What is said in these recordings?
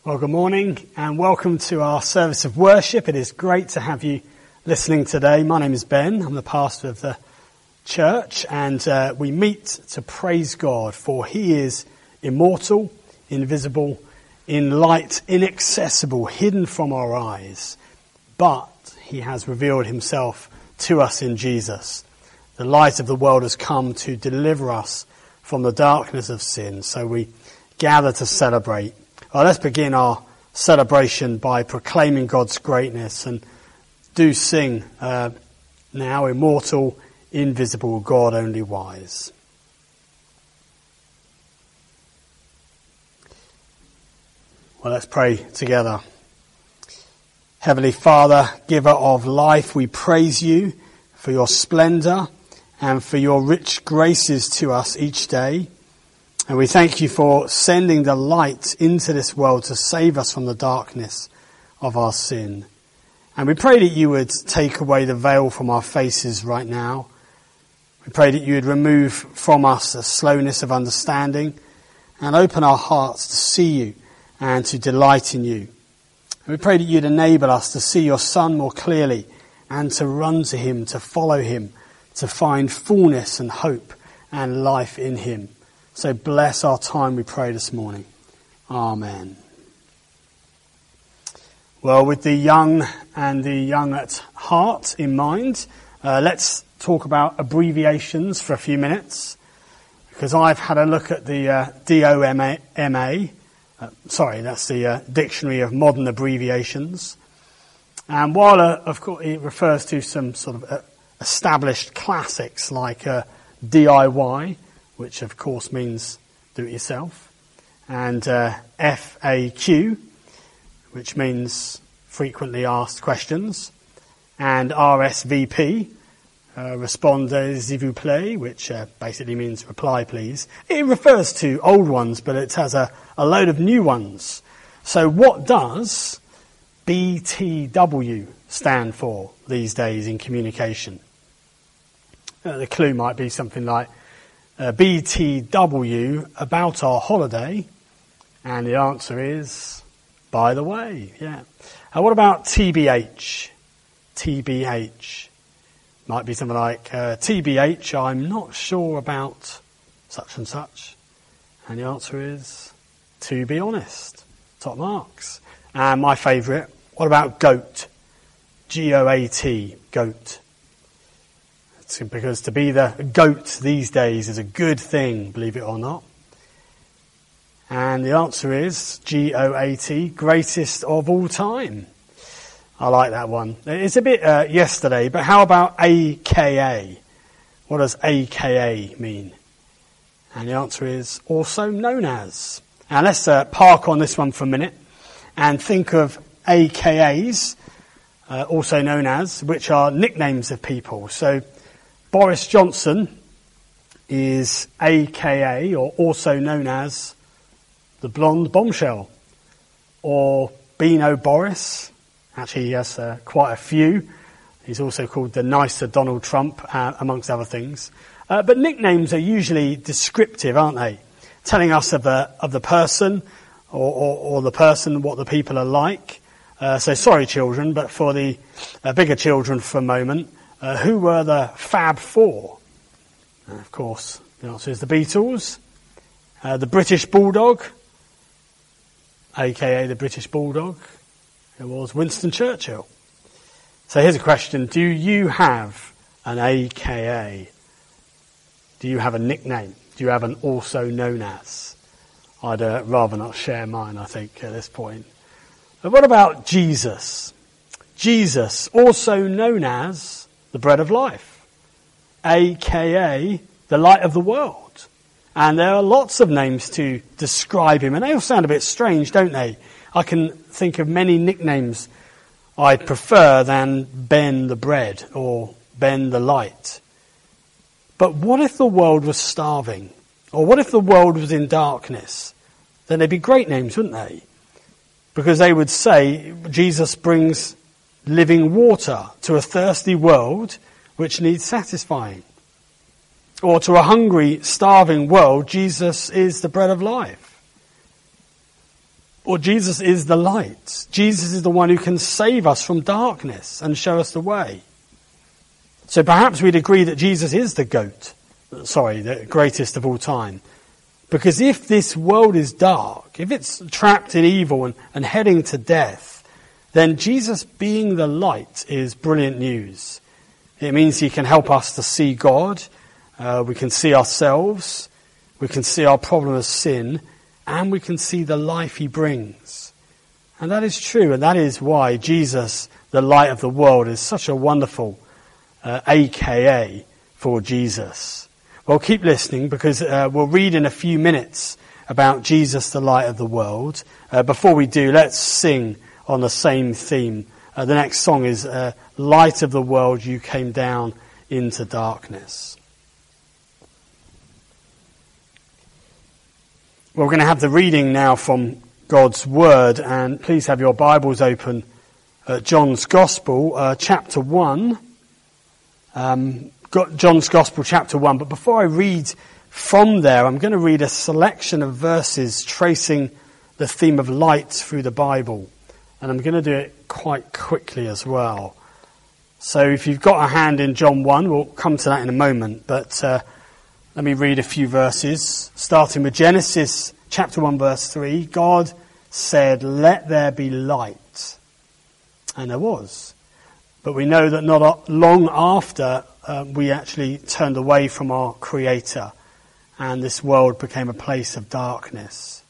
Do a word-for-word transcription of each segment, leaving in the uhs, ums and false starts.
Well, good morning and welcome to our service of worship. It is great to have you listening today. My name is Ben. I'm the pastor of the church, and uh, we meet to praise God, for He is immortal, invisible, in light, inaccessible, hidden from our eyes. But He has revealed Himself to us in Jesus. The light of the world has come to deliver us from the darkness of sin. So we gather to celebrate. Well, let's begin our celebration by proclaiming God's greatness, and do sing uh, now, immortal, invisible, God only wise. Well, let's pray together. Heavenly Father, giver of life, we praise you for your splendour and for your rich graces to us each day. And we thank you for sending the light into this world to save us from the darkness of our sin. And we pray that you would take away the veil from our faces right now. We pray that you would remove from us the slowness of understanding and open our hearts to see you and to delight in you. And we pray that you'd enable us to see your Son more clearly and to run to him, to follow him, to find fullness and hope and life in him. So bless our time, we pray this morning. Amen. Well, with the young and the young at heart in mind, uh, let's talk about abbreviations for a few minutes. Because I've had a look at the uh, D O M A, uh, sorry, that's the uh, Dictionary of Modern Abbreviations. And while, uh, of course, it refers to some sort of uh, established classics like uh, D I Y, which of course means do it yourself, and uh, F A Q, which means frequently asked questions, and R S V P, uh, Répondez s'il vous plaît, which uh, basically means reply please. It refers to old ones, but it has a, a load of new ones. So what does B T W stand for these days in communication? Uh, the clue might be something like Uh, B T W, about our holiday, and the answer is, by the way, yeah. Uh, what about T B H? T B H. Might be something like, uh, T B H, I'm not sure about such and such. And the answer is, to be honest. Top marks. And my favourite, what about GOAT? G O A T, GOAT. Because to be the goat these days is a good thing, believe it or not. And the answer is G O A T, greatest of all time. I like that one. It's a bit uh, yesterday, but how about A K A? What does A K A mean? And the answer is also known as. Now let's uh, park on this one for a minute and think of A K As, uh, also known as, which are nicknames of people. So Boris Johnson is A K A, or also known as, the blonde bombshell. Or Beano Boris, actually he has uh, quite a few. He's also called the nicer Donald Trump, uh, amongst other things. Uh, but nicknames are usually descriptive, aren't they? Telling us of the, of the person, or, or, or the person, what the people are like. Uh, so sorry children, but for the uh, bigger children for a moment, Uh, who were the Fab Four? And of course, the answer is the Beatles. Uh, the British Bulldog, a k a the British Bulldog, it was Winston Churchill. So here's a question. Do you have an A K A? Do you have a nickname? Do you have an also known as? I'd uh, rather not share mine, I think, at this point. But what about Jesus? Jesus, also known as the bread of life, A K A the light of the world. And there are lots of names to describe him, and they all sound a bit strange, don't they? I can think of many nicknames I'd prefer than Ben the bread or Ben the light. But what if the world was starving? Or what if the world was in darkness? Then they'd be great names, wouldn't they? Because they would say Jesus brings living water to a thirsty world which needs satisfying. Or to a hungry, starving world, Jesus is the bread of life. Or Jesus is the light. Jesus is the one who can save us from darkness and show us the way. So perhaps we'd agree that Jesus is the goat. Sorry, the greatest of all time. Because if this world is dark, if it's trapped in evil and, and heading to death, then Jesus being the light is brilliant news. It means he can help us to see God. Uh, we can see ourselves. We can see our problem of sin. And we can see the life he brings. And that is true. And that is why Jesus, the light of the world, is such a wonderful uh, A K A for Jesus. Well, keep listening because uh, we'll read in a few minutes about Jesus, the light of the world. Uh, before we do, let's sing on the same theme. Uh, the next song is uh, Light of the World, You Came Down into Darkness. We're going to have the reading now from God's Word, and please have your Bibles open at John's Gospel, uh, chapter one. Um, got John's Gospel, chapter one. But before I read from there, I'm going to read a selection of verses tracing the theme of light through the Bible. And I'm going to do it quite quickly as well. So if you've got a hand in John one, we'll come to that in a moment. But uh, let me read a few verses, starting with Genesis chapter one, verse three. God said, "Let there be light." And there was. But we know that not long after, uh, we actually turned away from our Creator, and this world became a place of darkness.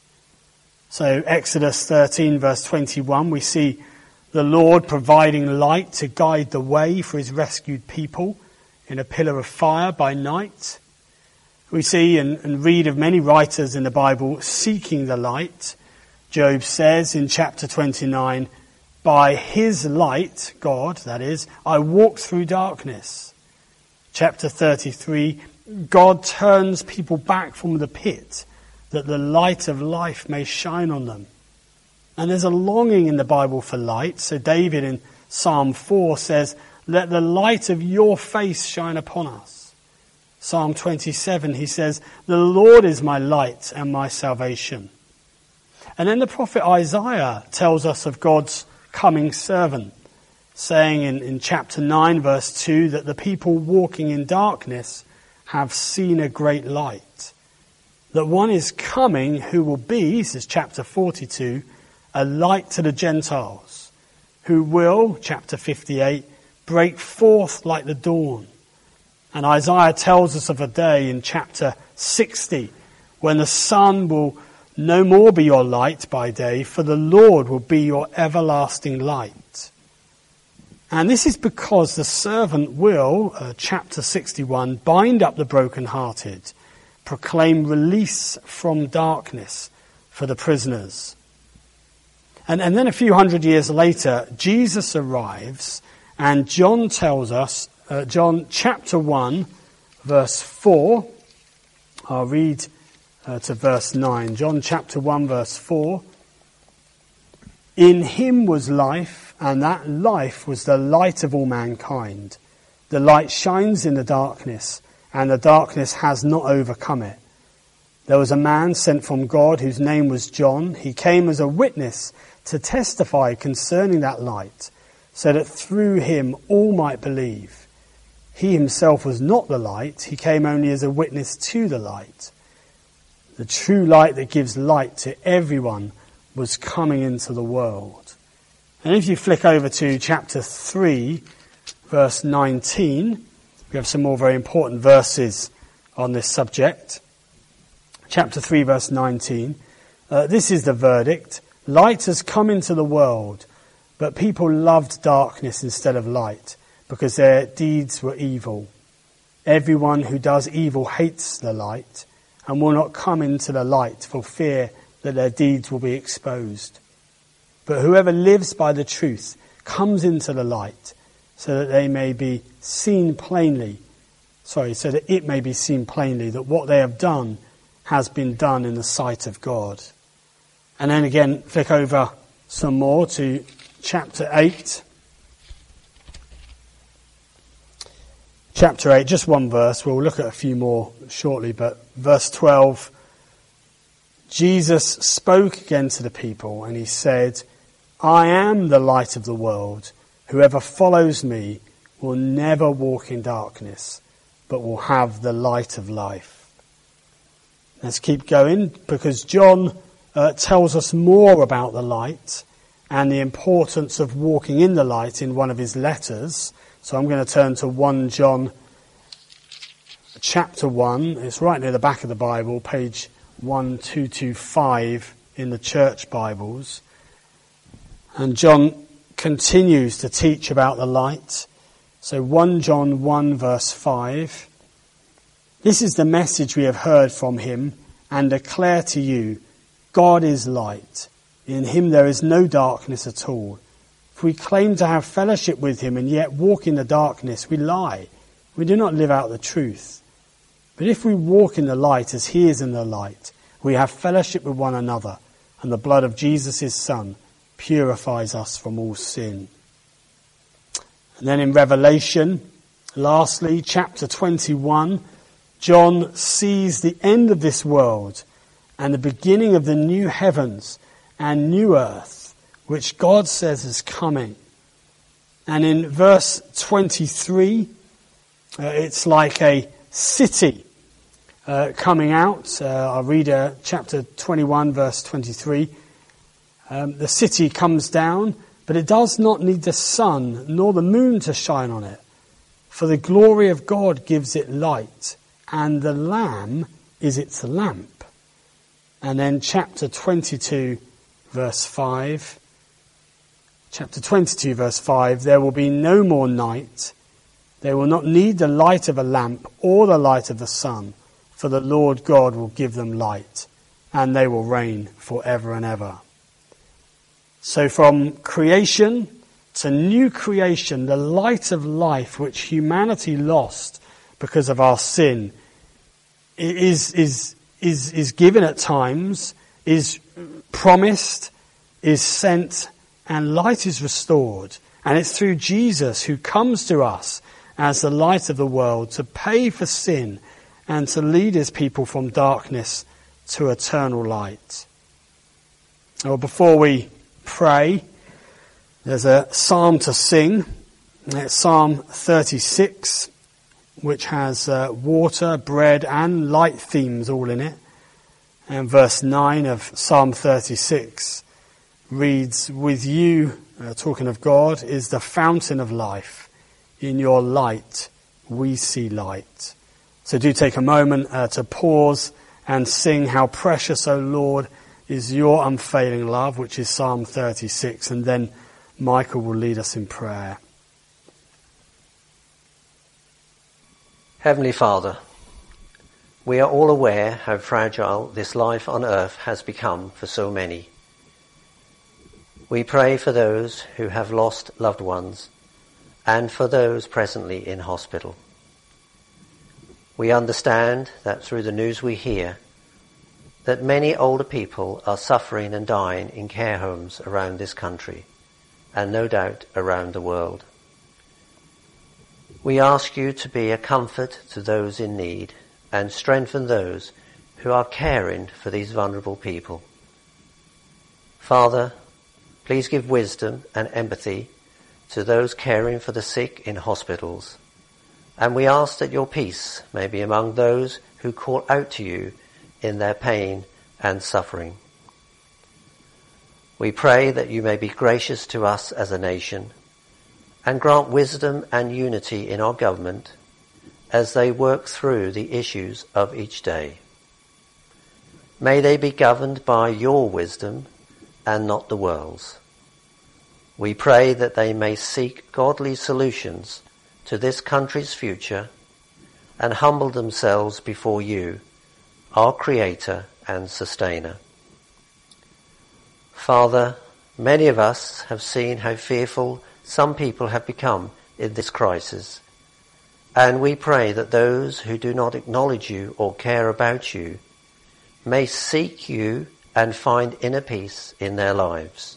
So Exodus thirteen, verse twenty-one, we see the Lord providing light to guide the way for his rescued people in a pillar of fire by night. We see and, and read of many writers in the Bible seeking the light. Job says in chapter twenty-nine, "By his light," God, that is, "I walked through darkness." Chapter thirty-three, God turns people back from the pit that the light of life may shine on them. And there's a longing in the Bible for light. So David in Psalm four says, "Let the light of your face shine upon us." Psalm twenty-seven, he says, "The Lord is my light and my salvation." And then the prophet Isaiah tells us of God's coming servant, saying in, in chapter nine, verse two, that the people walking in darkness have seen a great light. That one is coming who will be, this is chapter forty-two, a light to the Gentiles, who will, chapter fifty-eight, break forth like the dawn. And Isaiah tells us of a day in chapter sixty when the sun will no more be your light by day, for the Lord will be your everlasting light. And this is because the servant will, uh, chapter sixty-one, bind up the brokenhearted, proclaim release from darkness for the prisoners. And, and then a few hundred years later, Jesus arrives, and John tells us, uh, John chapter one, verse four, I'll read uh, to verse nine. John chapter one, verse four. "In him was life, and that life was the light of all mankind. The light shines in the darkness, and the darkness has not overcome it. There was a man sent from God whose name was John. He came as a witness to testify concerning that light, so that through him all might believe. He himself was not the light. He came only as a witness to the light. The true light that gives light to everyone was coming into the world." And if you flick over to chapter three, verse nineteen, we have some more very important verses on this subject. Chapter three, verse nineteen. Uh, this is the verdict. "Light has come into the world, but people loved darkness instead of light, because their deeds were evil. Everyone who does evil hates the light, and will not come into the light for fear that their deeds will be exposed. But whoever lives by the truth comes into the light, so that they may be seen plainly, sorry, so that it may be seen plainly that what they have done has been done in the sight of God." And then again, flick over some more to chapter eight. Chapter eight, just one verse. We'll look at a few more shortly, but verse twelve. Jesus spoke again to the people and he said, I am the light of the world. Whoever follows me will never walk in darkness, but will have the light of life. Let's keep going, because John uh, tells us more about the light and the importance of walking in the light in one of his letters. So I'm going to turn to First John chapter one. It's right near the back of the Bible, page one two two five in the church Bibles. And John continues to teach about the light. So First John one verse five. This is the message we have heard from him and declare to you, God is light. In him there is no darkness at all. If we claim to have fellowship with him and yet walk in the darkness, we lie. We do not live out the truth. But if we walk in the light as he is in the light, we have fellowship with one another, and the blood of Jesus his Son purifies us from all sin. And then in Revelation, lastly, chapter twenty-one, John sees the end of this world and the beginning of the new heavens and new earth, which God says is coming. And in verse twenty-three, uh, it's like a city uh, coming out. Uh, I'll read uh, chapter twenty-one, verse twenty-three. Um, the city comes down, but it does not need the sun nor the moon to shine on it, for the glory of God gives it light, and the Lamb is its lamp. And then chapter twenty-two, verse five. Chapter twenty-two, verse five, there will be no more night. They will not need the light of a lamp or the light of the sun, for the Lord God will give them light, and they will reign forever and ever. So from creation to new creation, the light of life which humanity lost because of our sin is, is, is, is given at times, is promised, is sent, and light is restored. And it's through Jesus who comes to us as the light of the world to pay for sin and to lead his people from darkness to eternal light. Well, before we pray, there's a psalm to sing. It's Psalm thirty-six, which has uh, water, bread and light themes all in it. And verse nine of Psalm thirty-six reads, with you, uh, talking of God, is the fountain of life. In your light we see light. So do take a moment uh, to pause and sing How Precious, O Lord, is your unfailing love, which is Psalm thirty-six, and then Michael will lead us in prayer. Heavenly Father, we are all aware how fragile this life on earth has become for so many. We pray for those who have lost loved ones and for those presently in hospital. We understand that through the news we hear that many older people are suffering and dying in care homes around this country and no doubt around the world. We ask you to be a comfort to those in need and strengthen those who are caring for these vulnerable people. Father, please give wisdom and empathy to those caring for the sick in hospitals, and we ask that your peace may be among those who call out to you in their pain and suffering. We pray that you may be gracious to us as a nation and grant wisdom and unity in our government as they work through the issues of each day. May they be governed by your wisdom and not the world's. We pray that they may seek godly solutions to this country's future and humble themselves before you, our Creator and Sustainer. Father, many of us have seen how fearful some people have become in this crisis, and we pray that those who do not acknowledge you or care about you may seek you and find inner peace in their lives.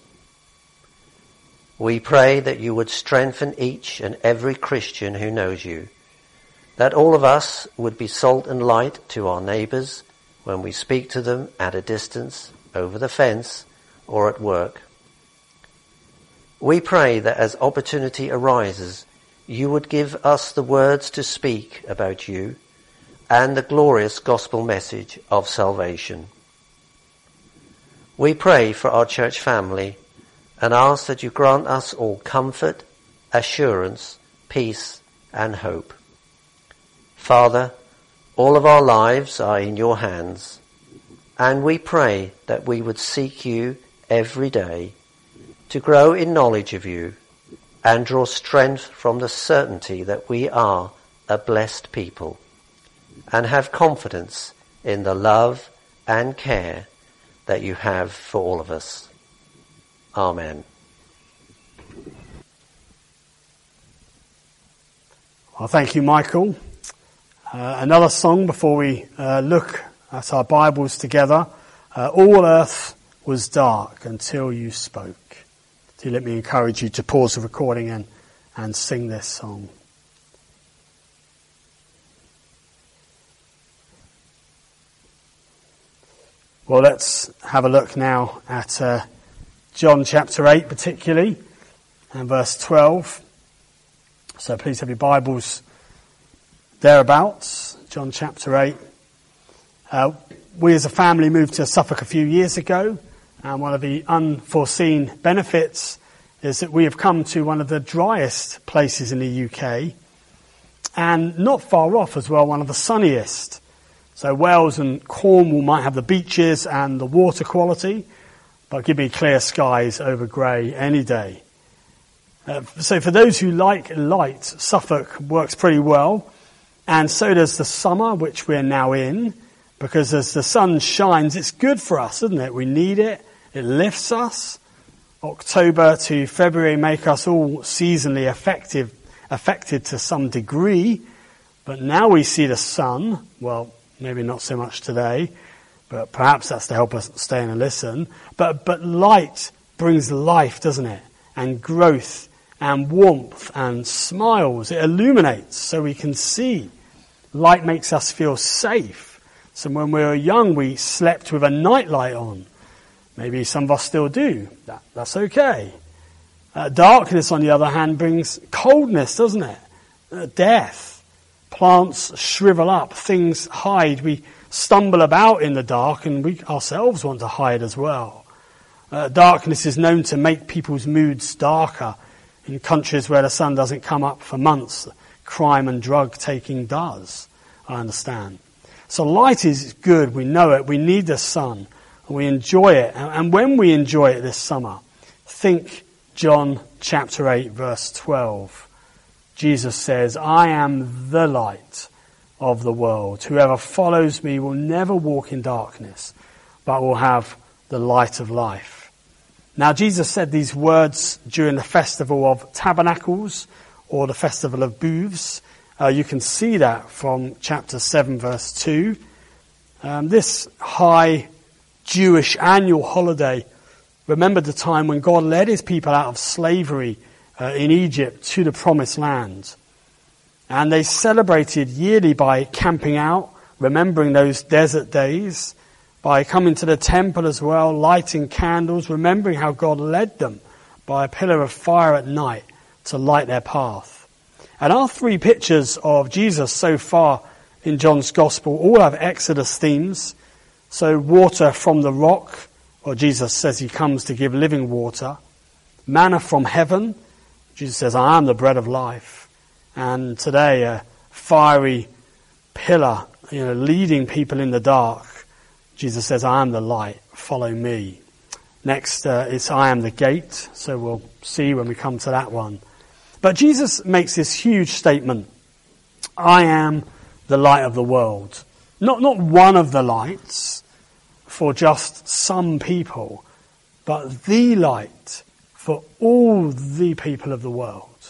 We pray that you would strengthen each and every Christian who knows you, that all of us would be salt and light to our neighbours when we speak to them at a distance, over the fence, or at work. We pray that as opportunity arises, you would give us the words to speak about you and the glorious gospel message of salvation. We pray for our church family and ask that you grant us all comfort, assurance, peace, and hope. Father, all of our lives are in your hands, and we pray that we would seek you every day to grow in knowledge of you and draw strength from the certainty that we are a blessed people and have confidence in the love and care that you have for all of us. Amen. Well, thank you, Michael. Uh, another song before we uh, look at our Bibles together. Uh, All earth was dark until you spoke. Do let me encourage you to pause the recording and, and sing this song. Well, let's have a look now at uh, John chapter eight particularly, and verse twelve. So please have your Bibles thereabouts, John chapter eight. Uh, we as a family moved to Suffolk a few years ago, and one of the unforeseen benefits is that we have come to one of the driest places in the U K, and not far off as well, one of the sunniest. So Wales and Cornwall might have the beaches and the water quality, but give me clear skies over grey any day. Uh, so for those who like light, Suffolk works pretty well, and so does the summer, which we're now in, because as the sun shines, it's good for us, isn't it? We need it. It lifts us. October to February make us all seasonally affected, affected to some degree, but now we see the sun, well, maybe not so much today, but perhaps that's to help us stay and listen. But but light brings life, doesn't it? And growth and warmth and smiles. It illuminates so we can see. Light makes us feel safe. So when we were young, we slept with a nightlight on. Maybe some of us still do. That, that's okay. Uh, darkness, on the other hand, brings coldness, doesn't it? Uh, death. Plants shrivel up, things hide. We stumble about in the dark, and we ourselves want to hide as well. Uh, darkness is known to make people's moods darker. In countries where the sun doesn't come up for months, crime and drug taking does, I understand. So light is good, we know it, we need the sun, and we enjoy it. And when we enjoy it this summer, think John chapter eight, verse twelve. Jesus says, I am the light of the world. Whoever follows me will never walk in darkness, but will have the light of life. Now, Jesus said these words during the Festival of Tabernacles, or the Festival of Booths. Uh, you can see that from chapter seven, verse two. Um, this high Jewish annual holiday remembered the time when God led his people out of slavery Uh, in Egypt to the promised land. And they celebrated yearly by camping out, remembering those desert days, by coming to the temple as well, lighting candles, remembering how God led them by a pillar of fire at night to light their path. And our three pictures of Jesus so far in John's Gospel all have Exodus themes. So water from the rock, or Jesus says he comes to give living water. Manna from heaven, Jesus says, I am the bread of life. And today, a fiery pillar, you know, leading people in the dark. Jesus says, I am the light, follow me. Next, uh, it's I am the gate. So we'll see when we come to that one. But Jesus makes this huge statement. I am the light of the world. Not, not one of the lights for just some people, but the light for all the people of the world.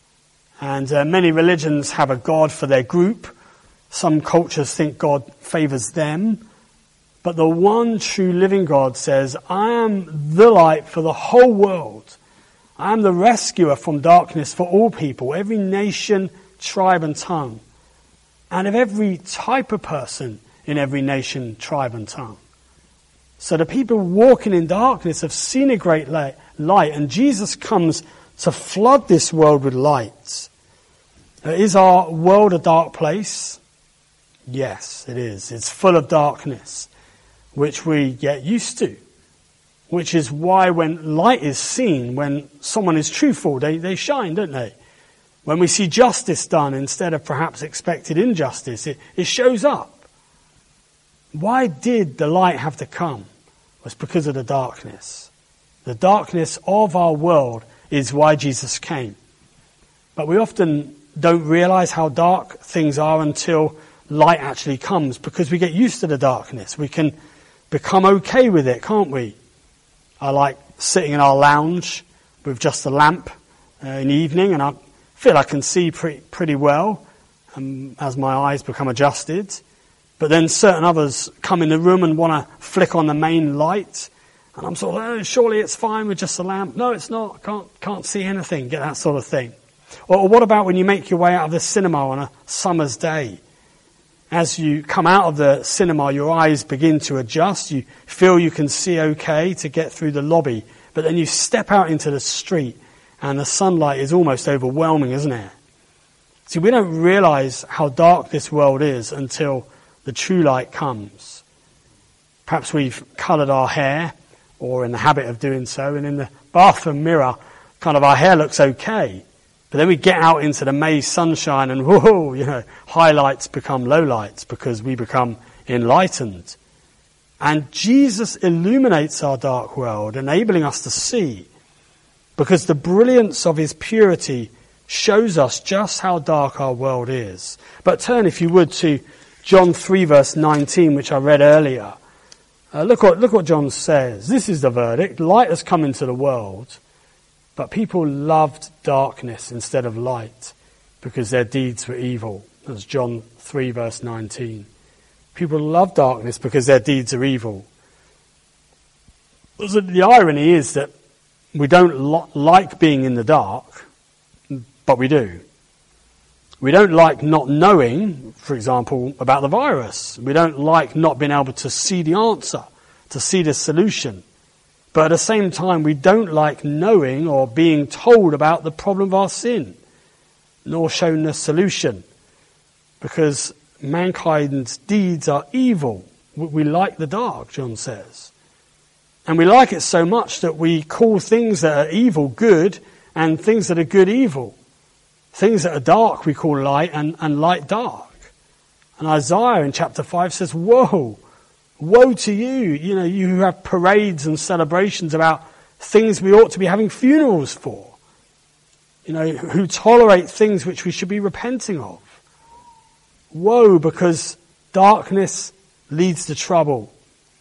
And uh, many religions have a God for their group. Some cultures think God favours them. But the one true living God says, I am the light for the whole world. I am the rescuer from darkness for all people, every nation, tribe and tongue. And of every type of person in every nation, tribe and tongue. So the people walking in darkness have seen a great light, and Jesus comes to flood this world with light. Uh, is our world a dark place? Yes, it is. It's full of darkness, which we get used to. Which is why when light is seen, when someone is truthful, they, they shine, don't they? When we see justice done instead of perhaps expected injustice, it, it shows up. Why did the light have to come? It was because of the darkness. The darkness of our world is why Jesus came. But we often don't realize how dark things are until light actually comes, because we get used to the darkness. We can become okay with it, can't we? I like sitting in our lounge with just a lamp uh, in the evening, and I feel I can see pretty, pretty well um, as my eyes become adjusted. But then certain others come in the room and want to flick on the main light, and I'm sort of, oh, surely it's fine with just a lamp. No, it's not. I can't, can't see anything. Get that sort of thing. Or, or what about when you make your way out of the cinema on a summer's day? As you come out of the cinema, your eyes begin to adjust. You feel you can see okay to get through the lobby. But then you step out into the street and the sunlight is almost overwhelming, isn't it? See, we don't realize how dark this world is until the true light comes. Perhaps we've coloured our hair, or in the habit of doing so, and in the bathroom mirror, kind of our hair looks okay. But then we get out into the May sunshine and whoa, you know, highlights become lowlights because we become enlightened. And Jesus illuminates our dark world, enabling us to see, because the brilliance of his purity shows us just how dark our world is. But turn, if you would, to John three verse nineteen, which I read earlier. Uh, look what, look what John says. This is the verdict. Light has come into the world, but people loved darkness instead of light because their deeds were evil. That's John three verse nineteen. People love darkness because their deeds are evil. The irony is that we don't lo- like being in the dark, but we do. We don't like not knowing, for example, about the virus. We don't like not being able to see the answer, to see the solution. But at the same time, we don't like knowing or being told about the problem of our sin, nor shown the solution, because mankind's deeds are evil. We like the dark, John says. And we like it so much that we call things that are evil good and things that are good evil. Things that are dark we call light, and, and light dark. And Isaiah in chapter five says, woe, woe to you, you know, you who have parades and celebrations about things we ought to be having funerals for. You know, who tolerate things which we should be repenting of. Woe, because darkness leads to trouble.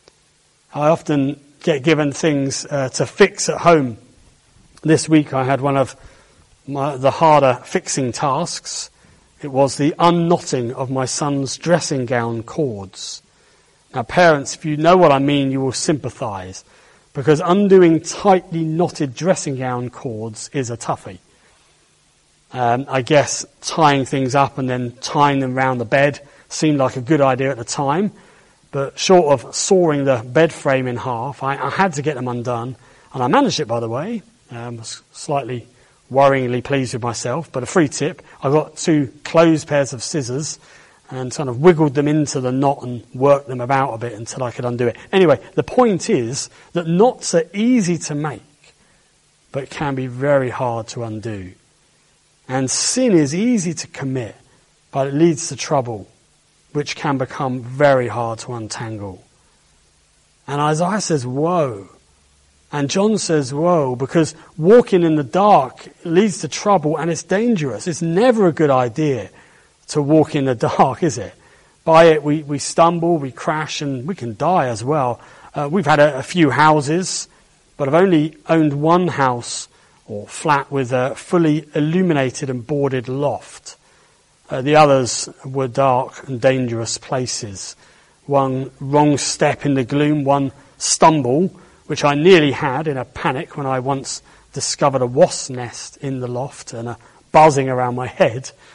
I often get given things uh, to fix at home. This week I had one of my, the harder fixing tasks. It was the unknotting of my son's dressing gown cords. Now parents, if you know what I mean, you will sympathise, because undoing tightly knotted dressing gown cords is a toughie. Um, I guess tying things up and then tying them round the bed seemed like a good idea at the time, but short of sawing the bed frame in half, I, I had to get them undone, and I managed it, by the way. Um, was slightly worryingly pleased with myself, but a free tip, I got two closed pairs of scissors and kind of wiggled them into the knot and worked them about a bit until I could undo it. Anyway, the point is that knots are easy to make, but can be very hard to undo. And sin is easy to commit, but it leads to trouble, which can become very hard to untangle. And Isaiah says, woe. And John says, woe, because walking in the dark leads to trouble and it's dangerous. It's never a good idea to walk in the dark, is it? By it, we, we stumble, we crash, and we can die as well. Uh, we've had a, a few houses, but I've only owned one house or flat with a fully illuminated and boarded loft. Uh, the others were dark and dangerous places. One wrong step in the gloom, one stumble, which I nearly had in a panic when I once discovered a wasp nest in the loft and a buzzing around my head.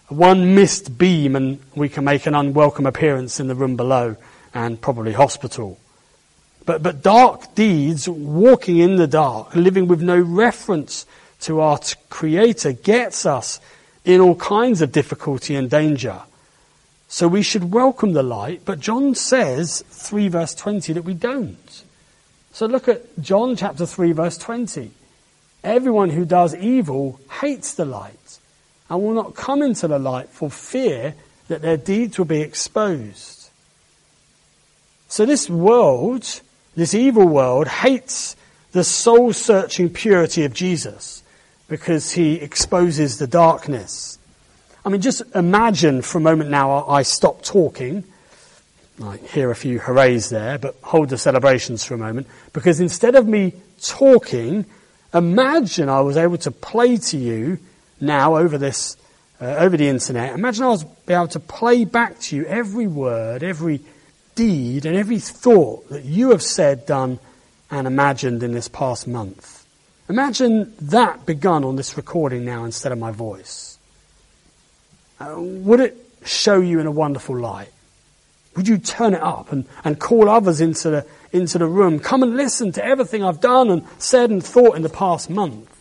One missed beam and we can make an unwelcome appearance in the room below and probably hospital. But, but dark deeds, walking in the dark, living with no reference to our Creator, gets us in all kinds of difficulty and danger. So we should welcome the light, but John says, three verse twenty, that we don't. So look at John chapter three verse twenty. Everyone who does evil hates the light and will not come into the light for fear that their deeds will be exposed. So this world, this evil world, hates the soul-searching purity of Jesus because he exposes the darkness. I mean, just imagine for a moment now I stop talking. I hear a few hoorays there, but hold the celebrations for a moment. Because instead of me talking, imagine I was able to play to you now over this, uh, over the internet. Imagine I was able to play back to you every word, every deed, and every thought that you have said, done, and imagined in this past month. Imagine that begun on this recording now instead of my voice. Uh, would it show you in a wonderful light? Would you turn it up and, and call others into the, into the room? Come and listen to everything I've done and said and thought in the past month.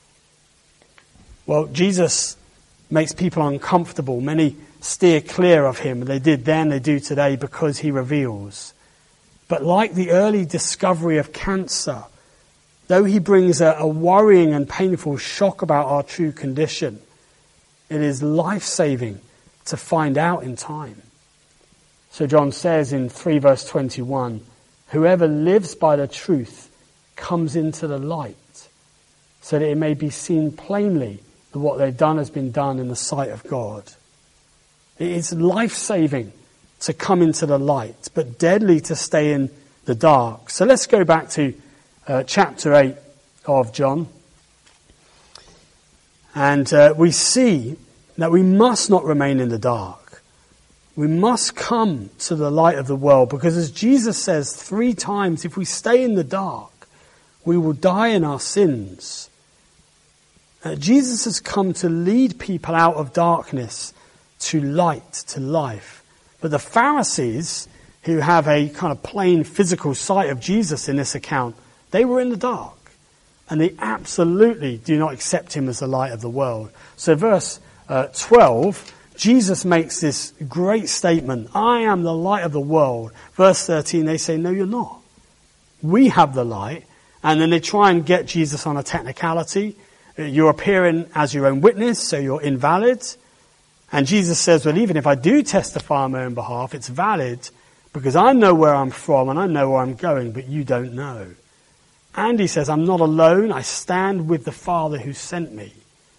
Well, Jesus makes people uncomfortable. Many steer clear of him. They did then, they do today, because he reveals. But like the early discovery of cancer, though he brings a, a worrying and painful shock about our true condition, it is life-saving to find out in time. So John says in three verse twenty-one, whoever lives by the truth comes into the light, so that it may be seen plainly that what they've done has been done in the sight of God. It is life-saving to come into the light, but deadly to stay in the dark. So let's go back to uh, chapter eight of John. And uh, we see that we must not remain in the dark. We must come to the light of the world, because as Jesus says three times, if we stay in the dark, we will die in our sins. Uh, Jesus has come to lead people out of darkness to light, to life. But the Pharisees, who have a kind of plain physical sight of Jesus in this account, they were in the dark. And they absolutely do not accept him as the light of the world. So verse uh, twelve, Jesus makes this great statement, I am the light of the world. Verse thirteen, they say, no, you're not. We have the light. And then they try and get Jesus on a technicality. You're appearing as your own witness, so you're invalid. And Jesus says, well, even if I do testify on my own behalf, it's valid because I know where I'm from and I know where I'm going, but you don't know. And he says, I'm not alone. I stand with the Father who sent me.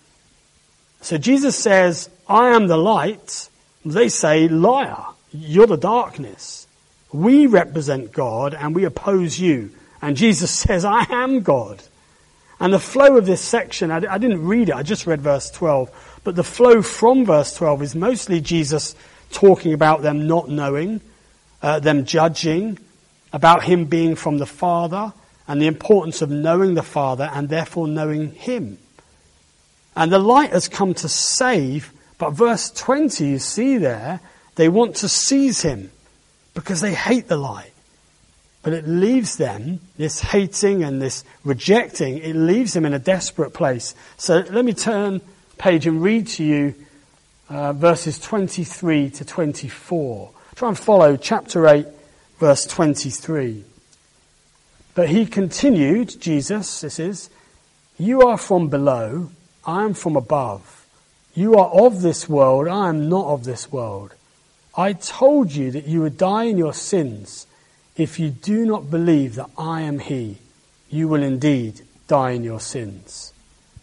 So Jesus says, I am the light. They say, liar, you're the darkness. We represent God and we oppose you. And Jesus says, I am God. And the flow of this section, I, I didn't read it, I just read verse twelve. But the flow from verse twelve is mostly Jesus talking about them not knowing, uh, them judging, about him being from the Father, and the importance of knowing the Father and therefore knowing him. And the light has come to save, but verse twenty, you see there, they want to seize him because they hate the light. But it leaves them, this hating and this rejecting, it leaves them in a desperate place. So let me turn page and read to you uh, verses twenty-three to twenty-four. Try and follow chapter eight, verse twenty-three. But he continued, Jesus, this is, you are from below, I am from above. You are of this world, I am not of this world. I told you that you would die in your sins. If you do not believe that I am he, you will indeed die in your sins.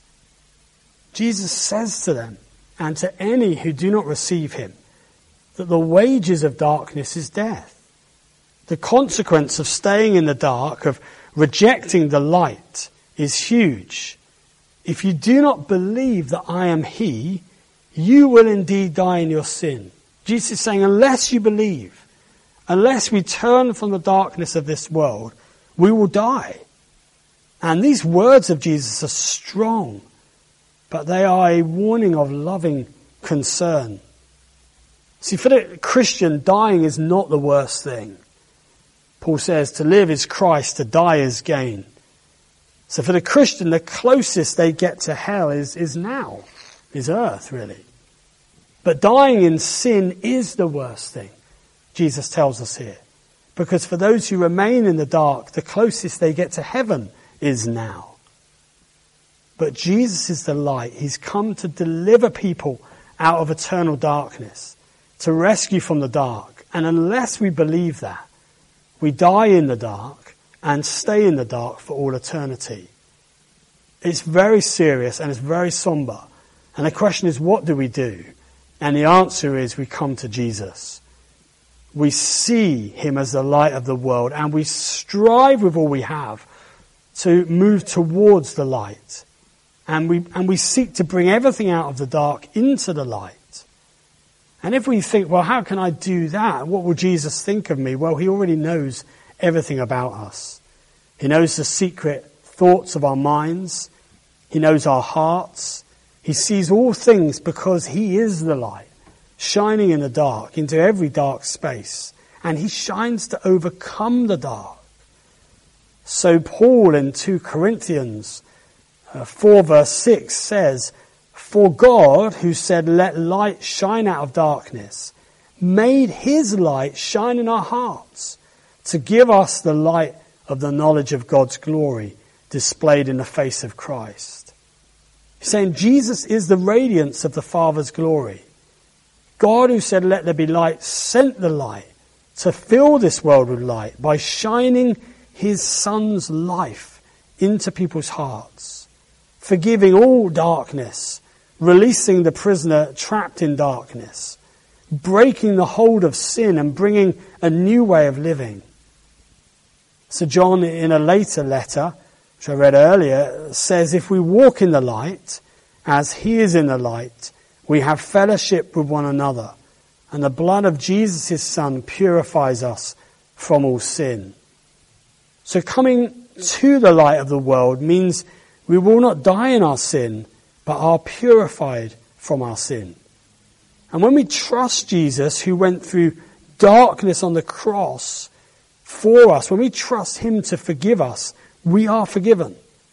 Jesus says to them, and to any who do not receive him, that the wages of darkness is death. The consequence of staying in the dark, of rejecting the light, is huge. If you do not believe that I am he, you will indeed die in your sin. Jesus is saying, unless you believe, unless we turn from the darkness of this world, we will die. And these words of Jesus are strong, but they are a warning of loving concern. See, for the Christian, dying is not the worst thing. Paul says to live is Christ, to die is gain. So for the Christian, the closest they get to hell is, is now, is earth, really. But dying in sin is the worst thing, Jesus tells us here. Because for those who remain in the dark, the closest they get to heaven is now. But Jesus is the light. He's come to deliver people out of eternal darkness, to rescue from the dark. And unless we believe that, we die in the dark and stay in the dark for all eternity. It's very serious and it's very somber. And the question is, what do we do? And the answer is, we come to Jesus. We see him as the light of the world, and we strive with all we have to move towards the light. And we, and we seek to bring everything out of the dark into the light. And if we think, well, how can I do that? What will Jesus think of me? Well, he already knows everything about us. He knows the secret thoughts of our minds. He knows our hearts. He sees all things because he is the light, shining in the dark into every dark space. And he shines to overcome the dark. So Paul in two Corinthians uh, four verse six says, "For God, who said, 'Let light shine out of darkness,' made his light shine in our hearts to give us the light of the knowledge of God's glory displayed in the face of Christ." He's saying Jesus is the radiance of the Father's glory. God, who said, "Let there be light," sent the light to fill this world with light by shining his Son's life into people's hearts, forgiving all darkness, releasing the prisoner trapped in darkness, breaking the hold of sin and bringing a new way of living. So John, in a later letter, which I read earlier, says, "If we walk in the light, as he is in the light, we have fellowship with one another, and the blood of Jesus, his Son, purifies us from all sin." So coming to the light of the world means we will not die in our sin, but are purified from our sin. And when we trust Jesus, who went through darkness on the cross for us, when we trust him to forgive us, we are forgiven.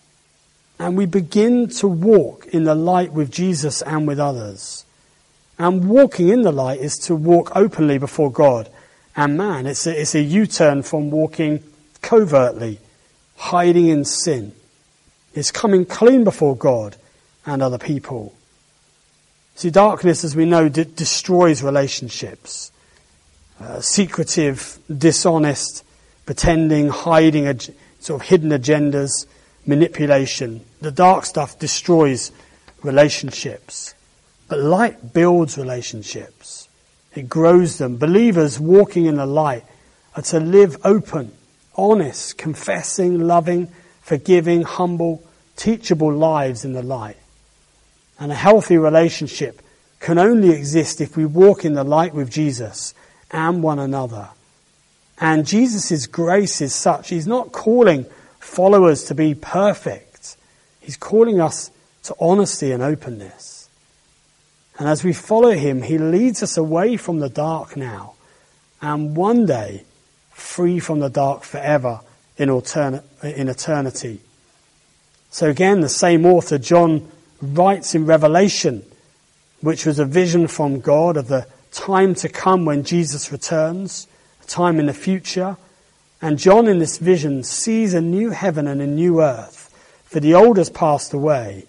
And we begin to walk in the light with Jesus and with others. And walking in the light is to walk openly before God and man. It's a, it's a U-turn from walking covertly, hiding in sin. It's coming clean before God and other people. See, darkness, as we know, d- destroys relationships. Uh, secretive, dishonest, pretending, hiding, ag- sort of hidden agendas, manipulation. The dark stuff destroys relationships. But light builds relationships. It grows them. Believers walking in the light are to live open, honest, confessing, loving, forgiving, humble, teachable lives in the light. And a healthy relationship can only exist if we walk in the light with Jesus and one another. And Jesus' grace is such, he's not calling followers to be perfect. He's calling us to honesty and openness. And as we follow him, he leads us away from the dark now, and one day free from the dark forever in, altern- in eternity. So again, the same author, John, writes in Revelation, which was a vision from God of the time to come when Jesus returns, a time in the future. And John in this vision sees a new heaven and a new earth, for the old has passed away.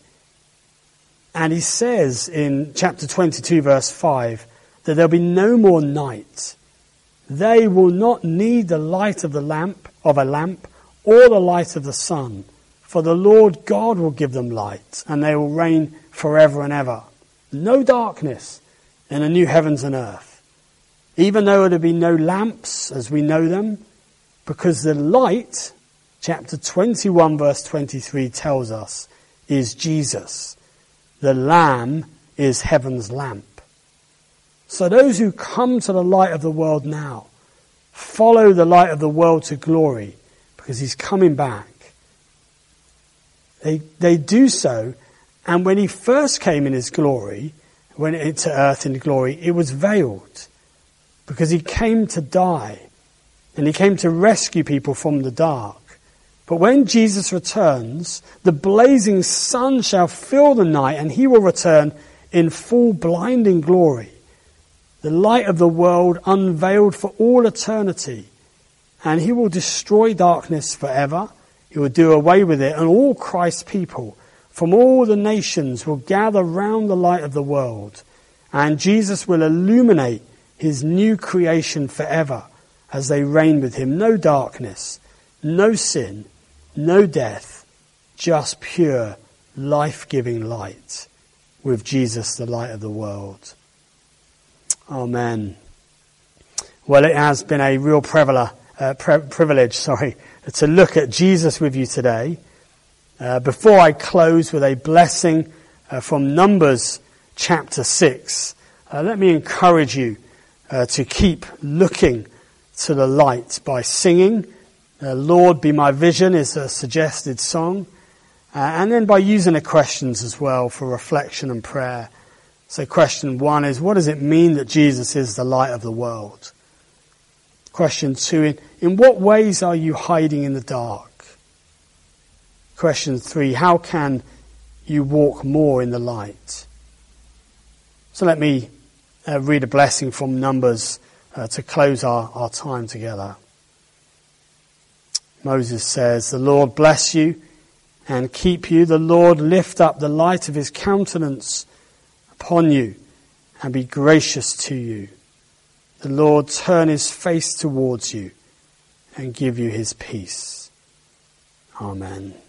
And he says in chapter twenty-two verse five that there'll be no more night. They will not need the light of the lamp of a lamp or the light of the sun, for the Lord God will give them light, and they will reign forever and ever. No darkness in the new heavens and earth, even though there'll be no lamps as we know them, because the light, chapter twenty-one verse twenty-three tells us, is Jesus. The Lamb is heaven's lamp. So those who come to the light of the world now follow the light of the world to glory, because he's coming back. They, they do so, and when he first came in his glory, went into earth in glory, it was veiled because he came to die and he came to rescue people from the dark. But when Jesus returns, the blazing sun shall fill the night and he will return in full blinding glory. The light of the world unveiled for all eternity. And he will destroy darkness forever. He will do away with it. And all Christ's people from all the nations will gather round the light of the world. And Jesus will illuminate his new creation forever as they reign with him. No darkness, no sin, no death, just pure life-giving light with Jesus, the light of the world. Amen. Well, it has been a real privilege, uh, pre- privilege, sorry, to look at Jesus with you today. Uh, before I close with a blessing uh, from Numbers chapter six, uh, let me encourage you uh, to keep looking to the light by singing. Uh, Lord, Be My Vision is a suggested song. Uh, and then by using the questions as well for reflection and prayer. So question one is, what does it mean that Jesus is the light of the world? Question two, in, in what ways are you hiding in the dark? Question three, how can you walk more in the light? So let me uh, read a blessing from Numbers uh, to close our, our time together. Moses says, the Lord bless you and keep you. The Lord lift up the light of his countenance upon you and be gracious to you. The Lord turn his face towards you and give you his peace. Amen.